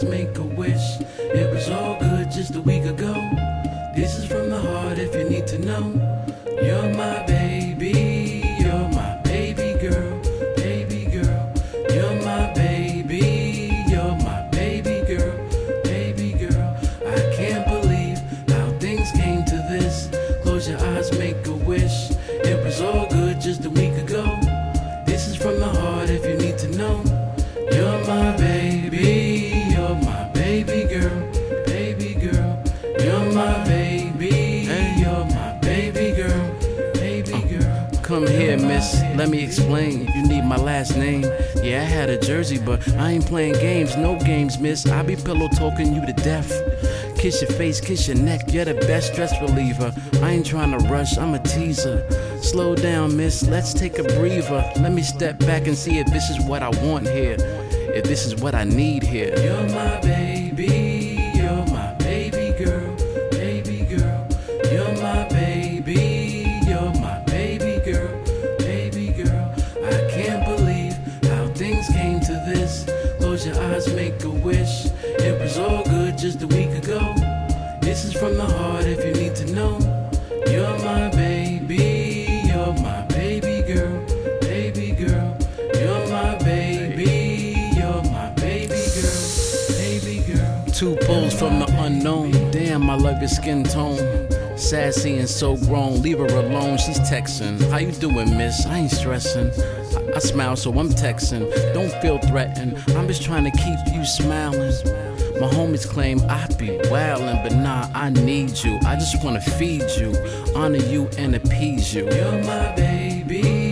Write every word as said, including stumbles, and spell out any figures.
eyes make a wish. It was all good just a week ago. This is from the heart if you need to know. You're my baby, you're my baby girl, baby girl. You're my baby, you're my baby girl, baby girl. I can't believe how things came to this. Close your eyes, make a wish. It was all good just a week ago. This is from the heart if you need to know. You're my baby, you're my baby girl, baby girl. You're my baby, you're my baby girl, baby girl. Come here, miss, let me explain. You need my last name. Yeah, I had a jersey, but I ain't playing games. No games, miss. I be pillow talking you to death. Kiss your face, kiss your neck. You're the best stress reliever. I ain't trying to rush, I'm a teaser. Slow down, miss, let's take a breather. Let me step back and see if this is what I want here, if this is what I need here. You're my baby, you're my baby girl, baby girl. You're my baby, you're my baby girl, baby girl. I can't believe how things came to this. Close your eyes, make a wish. It was all good just a week ago. This is from the heart if you need to know. You're my baby, you're my baby girl, baby girl. You're my baby, you're my baby girl, baby girl. Two pulls from the unknown. Damn, I love your skin tone. Sassy and so grown. Leave her alone, she's texting. How you doing, miss? I ain't stressing. I, I smile, so I'm texting. Don't feel threatened. I'm just trying to keep you smiling. My homies claim I be wildin', but nah, I need you. I just wanna feed you, honor you, and appease you. You're my baby.